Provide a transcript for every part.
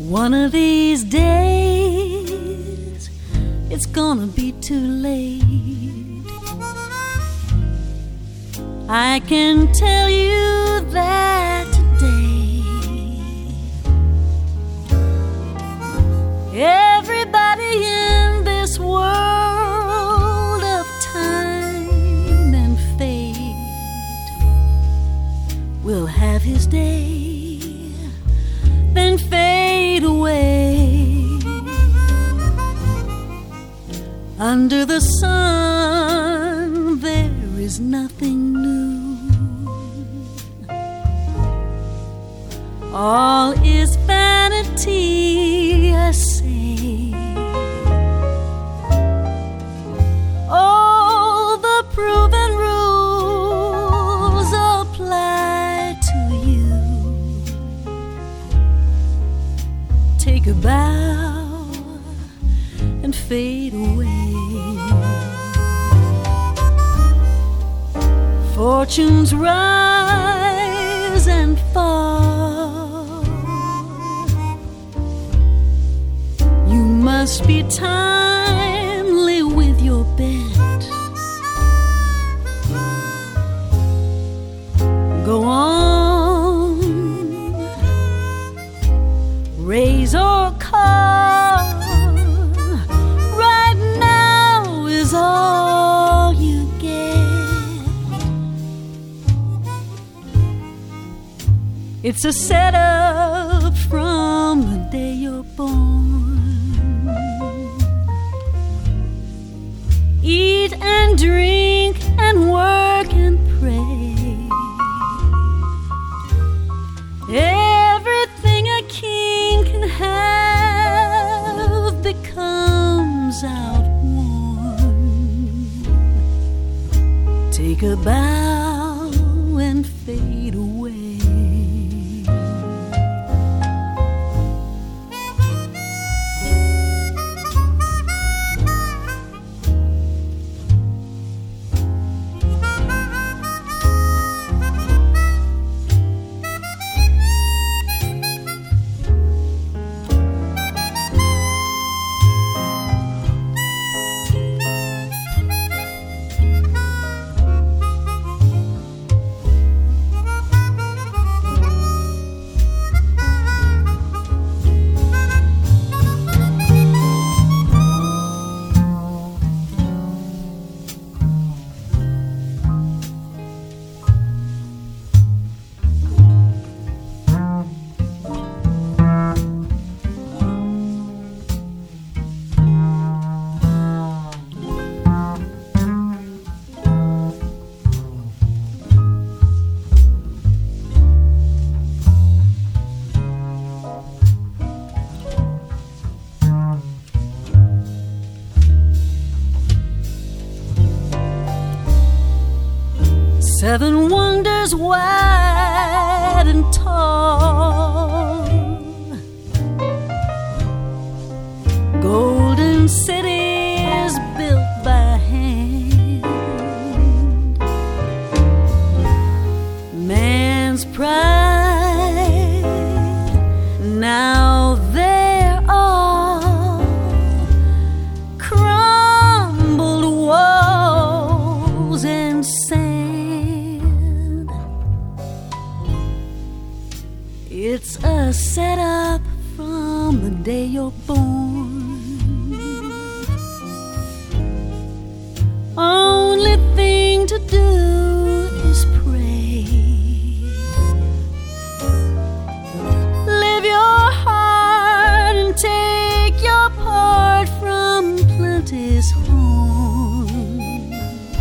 One of these days, it's gonna be too late. I can tell you that today. Everybody in this world of time and fate will have his day, then fade away. Under the sun there is nothing new. All is vanity, I say. All the proven rules apply to you. Take a bow and fade away. Fortunes rise and fall. You must be timely with your bet. Go on, raise or call. Right now is all you get. It's a setup from the day you're born. Eat and drink and work and pray. Everything a king can have becomes outworn. Take a bow and fade away. Seven wonders wide and tall, golden cities built by hand, man's pride. Now they're all crumbled walls and sand. It's a setup from the day you're born. Only thing to do is pray. Live your heart and take your part from plenty's horn.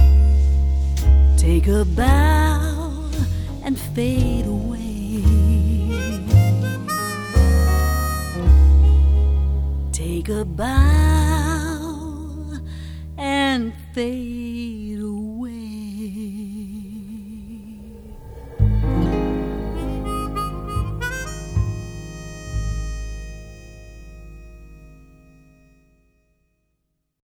Take a bow and fade away. Take a bow and fade